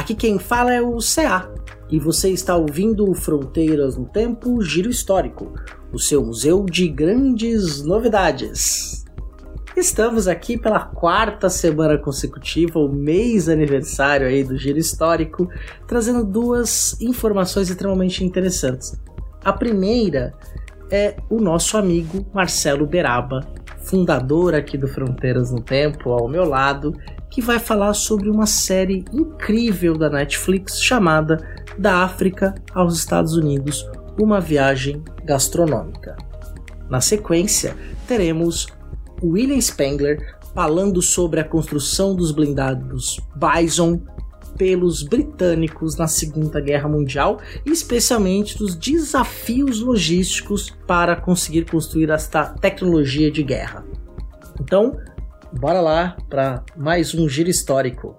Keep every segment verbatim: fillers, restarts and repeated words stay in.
Aqui quem fala é o C A, e você está ouvindo Fronteiras no Tempo Giro Histórico, o seu museu de grandes novidades. Estamos aqui pela quarta semana consecutiva, o mês aniversário aí do Giro Histórico, trazendo duas informações extremamente interessantes. A primeira é o nosso amigo Marcelo Beraba, fundador aqui do Fronteiras no Tempo, ao meu lado, que vai falar sobre uma série incrível da Netflix chamada Da África aos Estados Unidos, uma viagem gastronômica. Na sequência, teremos William Spengler falando sobre a construção dos blindados Bison pelos britânicos na Segunda Guerra Mundial e especialmente dos desafios logísticos para conseguir construir esta tecnologia de guerra. Então, bora lá para mais um giro histórico.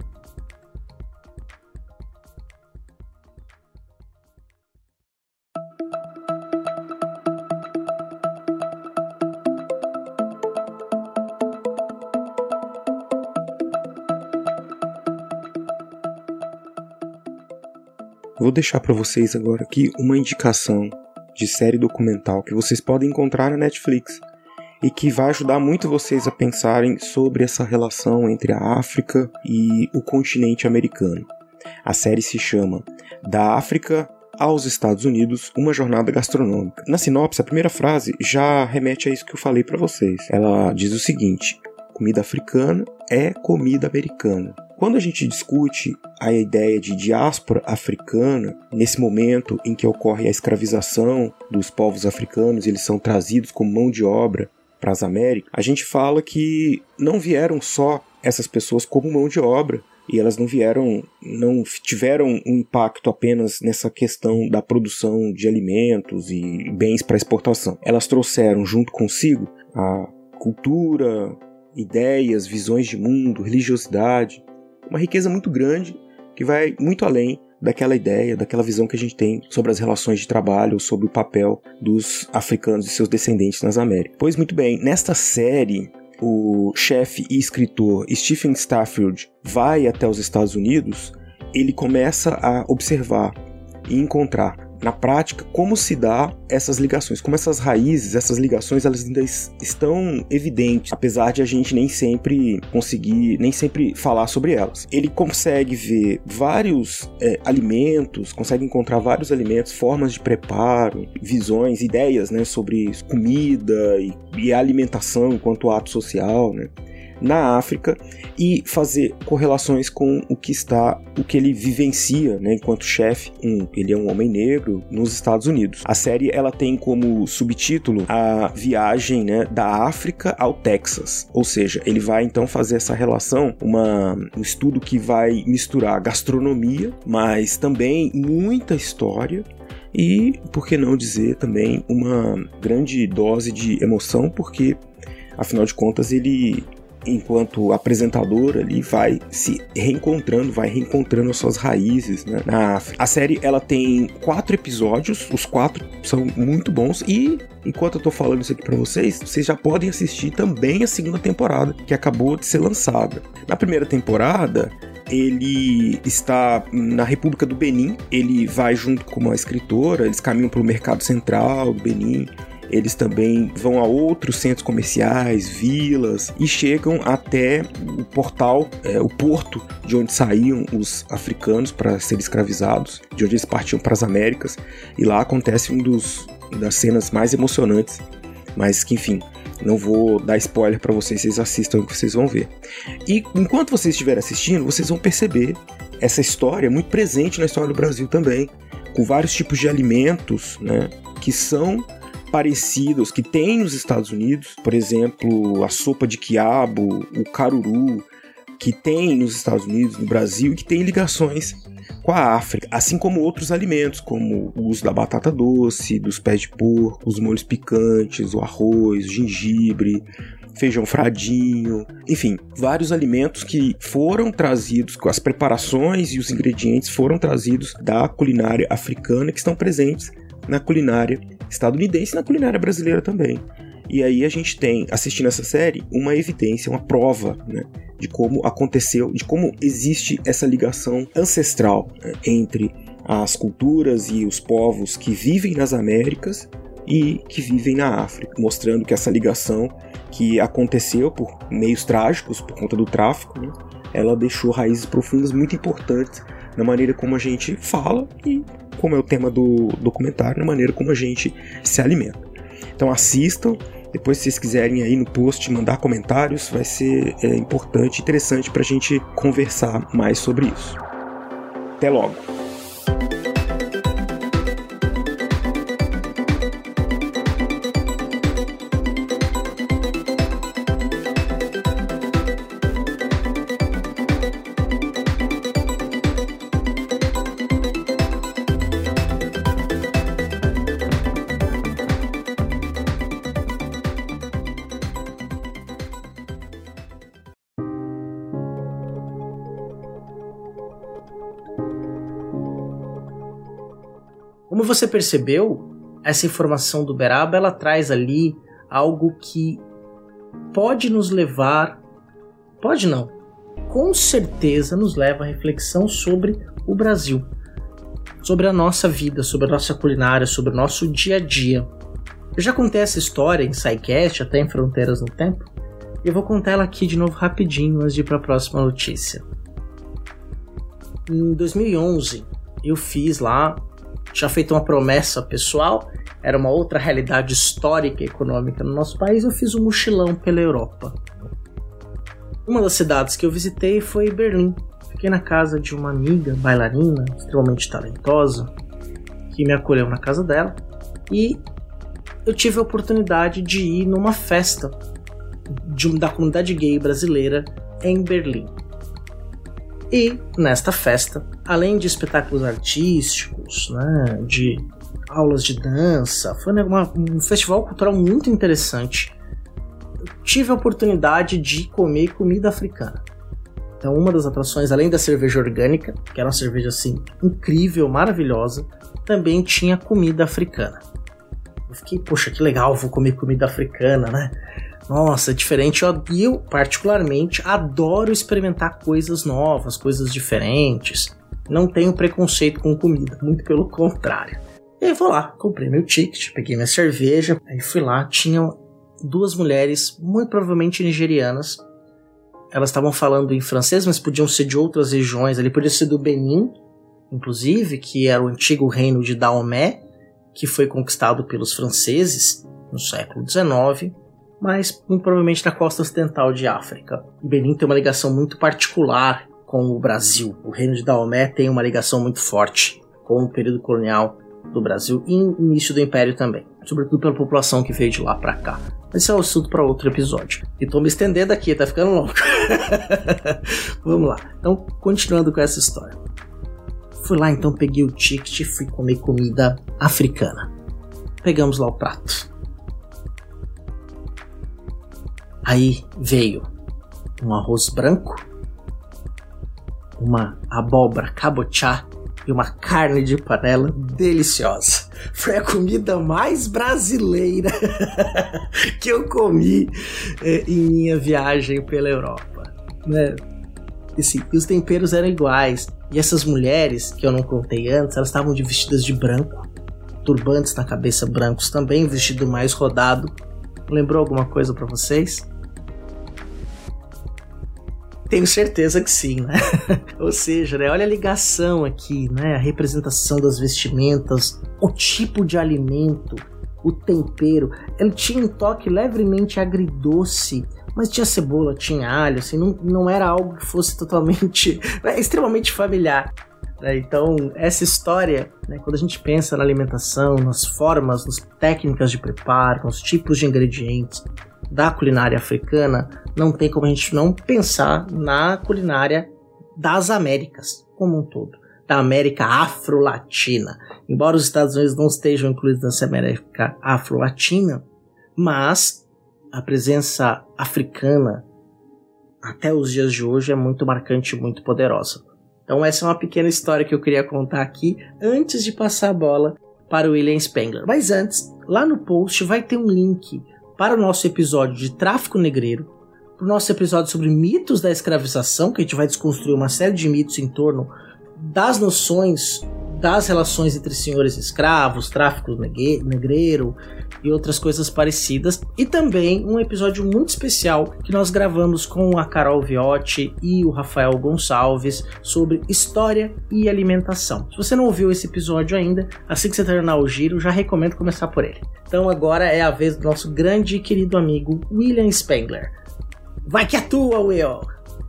Vou deixar para vocês agora aqui uma indicação de série documental que vocês podem encontrar na Netflix e que vai ajudar muito vocês a pensarem sobre essa relação entre a África e o continente americano. A série se chama Da África aos Estados Unidos, uma jornada gastronômica. Na sinopse, a primeira frase já remete a isso que eu falei para vocês. Ela diz o seguinte: comida africana é comida americana. Quando a gente discute a ideia de diáspora africana, nesse momento em que ocorre a escravização dos povos africanos, eles são trazidos como mão de obra para as Américas, a gente fala que não vieram só essas pessoas como mão de obra, e elas não vieram, não tiveram um impacto apenas nessa questão da produção de alimentos e bens para exportação. Elas trouxeram junto consigo a cultura, ideias, visões de mundo, religiosidade, uma riqueza muito grande que vai muito além daquela ideia, daquela visão que a gente tem sobre as relações de trabalho, sobre o papel dos africanos e seus descendentes nas Américas. Pois muito bem, nesta série, o chefe e escritor Stephen Stafford vai até os Estados Unidos, ele começa a observar e encontrar na prática como se dá essas ligações, como essas raízes, essas ligações, elas ainda estão evidentes, apesar de a gente nem sempre conseguir, nem sempre falar sobre elas. Ele consegue ver vários é, alimentos, consegue encontrar vários alimentos, formas de preparo, visões, ideias, né, sobre comida e, e alimentação enquanto ato social, né, na África, e fazer correlações com o que está, o que ele vivencia, né, enquanto chefe. Um, ele é um homem negro nos Estados Unidos. A série ela tem como subtítulo a viagem, né, da África ao Texas, ou seja, ele vai então fazer essa relação, uma, um estudo que vai misturar gastronomia, mas também muita história. E, por que não dizer também, uma grande dose de emoção, porque, afinal de contas, ele, enquanto apresentador, ali vai se reencontrando, vai reencontrando as suas raízes, né, na África. A série ela tem quatro episódios, os quatro são muito bons, e enquanto eu tô falando isso aqui pra vocês, vocês já podem assistir também a segunda temporada, que acabou de ser lançada. Na primeira temporada, ele está na República do Benin, ele vai junto com uma escritora, eles caminham pelo mercado central do Benin. Eles também vão a outros centros comerciais, vilas, e chegam até o portal, é, o porto de onde saíam os africanos para serem escravizados, de onde eles partiam para as Américas, e lá acontece um dos das cenas mais emocionantes, mas que, enfim, não vou dar spoiler para vocês, vocês assistam que vocês vão ver. E enquanto vocês estiverem assistindo, vocês vão perceber essa história muito presente na história do Brasil também, com vários tipos de alimentos, né, que são parecidos, que tem nos Estados Unidos, por exemplo, a sopa de quiabo, o caruru, que tem nos Estados Unidos, no Brasil, e que tem ligações com a África, assim como outros alimentos, como o uso da batata doce, dos pés de porco, os molhos picantes, o arroz, o gengibre, feijão fradinho, enfim, vários alimentos que foram trazidos, com as preparações e os ingredientes foram trazidos da culinária africana, que estão presentes na culinária estadunidense e na culinária brasileira também. E aí a gente tem, assistindo essa série, uma evidência, uma prova, né, de como aconteceu, de como existe essa ligação ancestral, né, entre as culturas e os povos que vivem nas Américas e que vivem na África, mostrando que essa ligação que aconteceu por meios trágicos, por conta do tráfico, né, ela deixou raízes profundas muito importantes na maneira como a gente fala e, como é o tema do documentário, na maneira como a gente se alimenta. Então assistam, depois se vocês quiserem aí no post mandar comentários, vai ser é, importante e interessante para a gente conversar mais sobre isso. Até logo! Como você percebeu, essa informação do Beraba, ela traz ali algo que pode nos levar, pode não, com certeza nos leva à reflexão sobre o Brasil, sobre a nossa vida, sobre a nossa culinária, sobre o nosso dia a dia. Eu já contei essa história em SciCast, até em Fronteiras no Tempo, e eu vou contar ela aqui de novo rapidinho antes de ir para a próxima notícia. Em dois mil e onze, eu fiz lá, tinha feito uma promessa pessoal, era uma outra realidade histórica e econômica no nosso país, eu fiz um mochilão pela Europa. Uma das cidades que eu visitei foi Berlim. Fiquei na casa de uma amiga bailarina, extremamente talentosa, que me acolheu na casa dela, e eu tive a oportunidade de ir numa festa de, da comunidade gay brasileira em Berlim. E nesta festa, além de espetáculos artísticos, né, de aulas de dança, foi uma, um festival cultural muito interessante. Eu tive a oportunidade de comer comida africana. Então, uma das atrações, além da cerveja orgânica, que era uma cerveja assim incrível, maravilhosa, também tinha comida africana. Eu fiquei, poxa, que legal, vou comer comida africana, né? Nossa, diferente. E eu, particularmente, adoro experimentar coisas novas, coisas diferentes. Não tenho preconceito com comida, muito pelo contrário. E aí vou lá, comprei meu ticket, peguei minha cerveja, aí fui lá, tinham duas mulheres, muito provavelmente nigerianas. Elas estavam falando em francês, mas podiam ser de outras regiões. Ali podia ser do Benin, inclusive, que era o antigo reino de Daomé, que foi conquistado pelos franceses no século dezenove. Mas muito provavelmente na costa ocidental de África. O Benin tem uma ligação muito particular com o Brasil. O reino de Daomé tem uma ligação muito forte com o período colonial do Brasil e início do Império também, sobretudo pela população que veio de lá para cá. Esse é o assunto para outro episódio. E tô me estendendo aqui, tá ficando longo. Vamos lá. Então, continuando com essa história. Fui lá, então peguei o ticket e fui comer comida africana. Pegamos lá o prato. Aí veio um arroz branco, uma abóbora cabochá e uma carne de panela deliciosa. Foi a comida mais brasileira que eu comi é, em minha viagem pela Europa, né? E, sim, e os temperos eram iguais. E essas mulheres, que eu não contei antes, elas estavam de vestidas de branco, turbantes na cabeça brancos também, vestido mais rodado. Lembrou alguma coisa pra vocês? Tenho certeza que sim, né? Ou seja, né, olha a ligação aqui, né? A representação das vestimentas, o tipo de alimento, o tempero. Ele tinha um toque levemente agridoce, mas tinha cebola, tinha alho, assim, não, não era algo que fosse totalmente, é extremamente familiar. Né? Então, essa história, né, quando a gente pensa na alimentação, nas formas, nas técnicas de preparo, nos tipos de ingredientes da culinária africana, não tem como a gente não pensar na culinária das Américas como um todo, da América afro-latina. Embora os Estados Unidos não estejam incluídos nessa América afro-latina, mas a presença africana até os dias de hoje é muito marcante e muito poderosa. Então essa é uma pequena história que eu queria contar aqui antes de passar a bola para o William Spengler. Mas antes, lá no post vai ter um link para o nosso episódio de tráfico negreiro, para o nosso episódio sobre mitos da escravização, que a gente vai desconstruir uma série de mitos em torno das noções das relações entre senhores e escravos, tráfico negre- negreiro e outras coisas parecidas, e também um episódio muito especial que nós gravamos com a Carol Viotti e o Rafael Gonçalves sobre história e alimentação. Se você não ouviu esse episódio ainda, assim que você terminar o giro, já recomendo começar por ele. Então agora é a vez do nosso grande e querido amigo William Spengler. Vai que é tua, Will!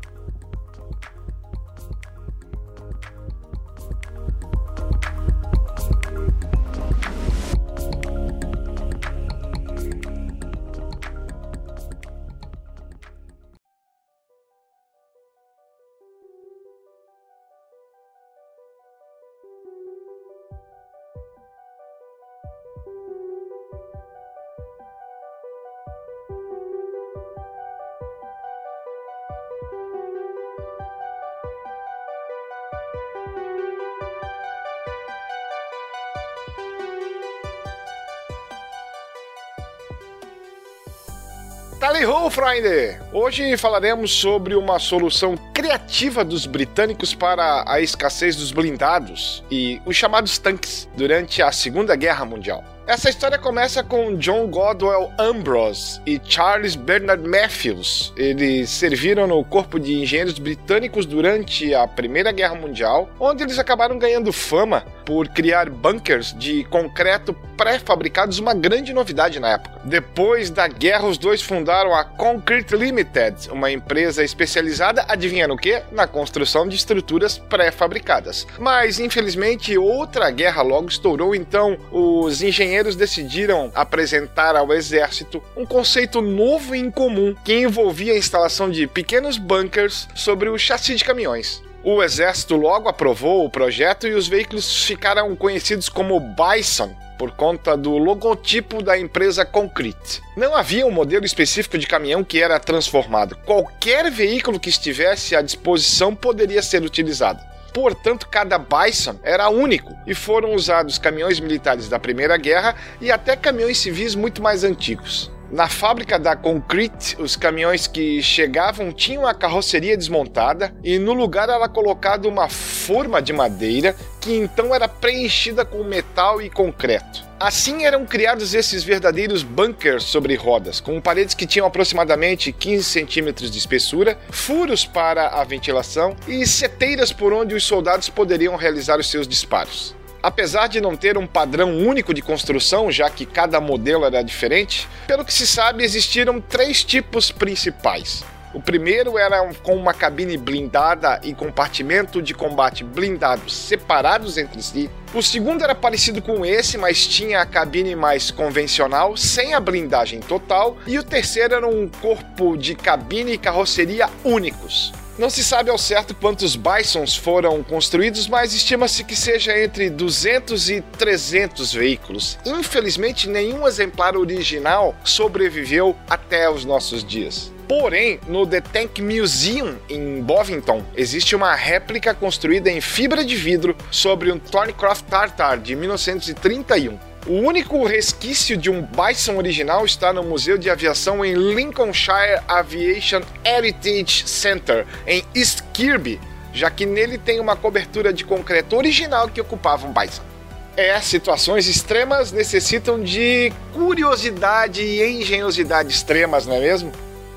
Tally ho, Freunde! Hoje falaremos sobre uma solução criativa dos britânicos para a escassez dos blindados e os chamados tanques durante a Segunda Guerra Mundial. Essa história começa com John Godwell Ambrose e Charles Bernard Matthews. Eles serviram no Corpo de Engenheiros Britânicos durante a Primeira Guerra Mundial, onde eles acabaram ganhando fama por criar bunkers de concreto pré-fabricados, uma grande novidade na época. Depois da guerra, os dois fundaram a Concrete Limited, uma empresa especializada, adivinha no quê? Na construção de estruturas pré-fabricadas. Mas, infelizmente, outra guerra logo estourou, então os engenheiros decidiram apresentar ao exército um conceito novo e incomum que envolvia a instalação de pequenos bunkers sobre o chassi de caminhões. O exército logo aprovou o projeto e os veículos ficaram conhecidos como Bison, por conta do logotipo da empresa Concrete. Não havia um modelo específico de caminhão que era transformado. Qualquer veículo que estivesse à disposição poderia ser utilizado. Portanto, cada Bison era único e foram usados caminhões militares da Primeira Guerra e até caminhões civis muito mais antigos. Na fábrica da Concrete, os caminhões que chegavam tinham a carroceria desmontada e no lugar era colocada uma forma de madeira que então era preenchida com metal e concreto. Assim eram criados esses verdadeiros bunkers sobre rodas, com paredes que tinham aproximadamente quinze centímetros de espessura, furos para a ventilação e seteiras por onde os soldados poderiam realizar os seus disparos. Apesar de não ter um padrão único de construção, já que cada modelo era diferente, pelo que se sabe existiram três tipos principais. O primeiro era com uma cabine blindada e compartimento de combate blindados separados entre si. O segundo era parecido com esse, mas tinha a cabine mais convencional, sem a blindagem total. E o terceiro era um corpo de cabine e carroceria únicos. Não se sabe ao certo quantos Bisons foram construídos, mas estima-se que seja entre duzentos e trezentos veículos. Infelizmente, nenhum exemplar original sobreviveu até os nossos dias. Porém, no The Tank Museum, em Bovington, existe uma réplica construída em fibra de vidro sobre um Thornycroft Tartar de mil novecentos e trinta e um. O único resquício de um Bison original está no Museu de Aviação em Lincolnshire Aviation Heritage Center, em East Kirby, já que nele tem uma cobertura de concreto original que ocupava um Bison. É, situações extremas necessitam de curiosidade e engenhosidade extremas, não é mesmo?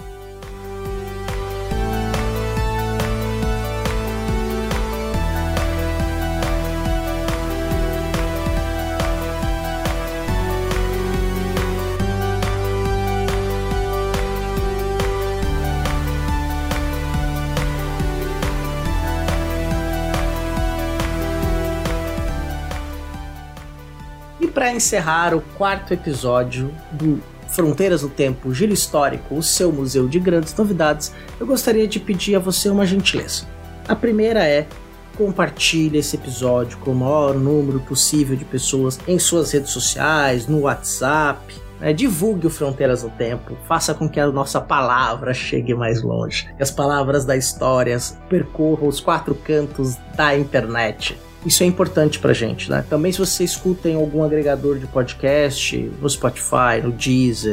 Para encerrar o quarto episódio do Fronteiras no Tempo, Giro Histórico, o seu museu de grandes novidades, eu gostaria de pedir a você uma gentileza. A primeira é: compartilhe esse episódio com o maior número possível de pessoas em suas redes sociais, no WhatsApp. Né? Divulgue o Fronteiras no Tempo, faça com que a nossa palavra chegue mais longe, que as palavras da história percorram os quatro cantos da internet. Isso é importante pra gente, né? Também, se você escuta em algum agregador de podcast, no Spotify, no Deezer,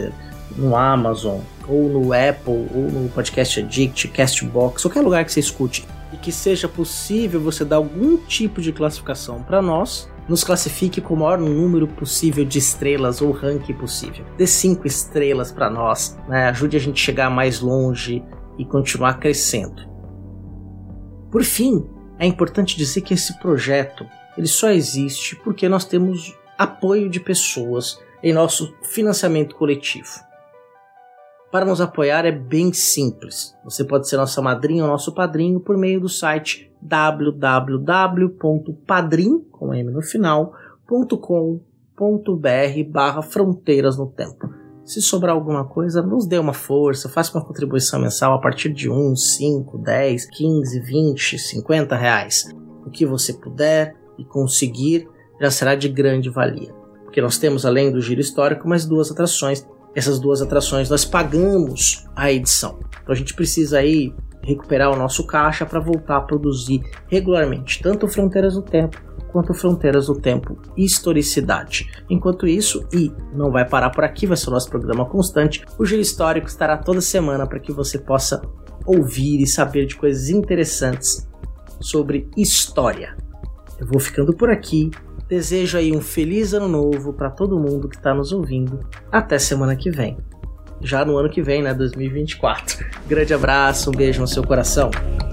no Amazon, ou no Apple, ou no Podcast Addict, Castbox, qualquer lugar que você escute, e que seja possível você dar algum tipo de classificação para nós, nos classifique com o maior número possível de estrelas ou ranking possível. Dê cinco estrelas para nós, né? Ajude a gente a chegar mais longe e continuar crescendo. Por fim, é importante dizer que esse projeto ele só existe porque nós temos apoio de pessoas em nosso financiamento coletivo. Para nos apoiar é bem simples. Você pode ser nossa madrinha ou nosso padrinho por meio do site w w w ponto padrim, com M no final, ponto com ponto b r barra fronteiras no tempo. Se sobrar alguma coisa, nos dê uma força, faça uma contribuição mensal a partir de um, cinco, dez, quinze, vinte, cinquenta reais. O que você puder e conseguir já será de grande valia. Porque nós temos, além do Giro Histórico, mais duas atrações. Essas duas atrações nós pagamos a edição. Então a gente precisa aí recuperar o nosso caixa para voltar a produzir regularmente, tanto Fronteiras do Tempo quanto Fronteiras do Tempo Historicidade. Enquanto isso, e não vai parar por aqui, vai ser o nosso programa constante, o Giro Histórico estará toda semana para que você possa ouvir e saber de coisas interessantes sobre história. Eu vou ficando por aqui. Desejo aí um feliz ano novo para todo mundo que está nos ouvindo. Até semana que vem. Já no ano que vem, né? dois mil e vinte e quatro. Grande abraço, um beijo no seu coração.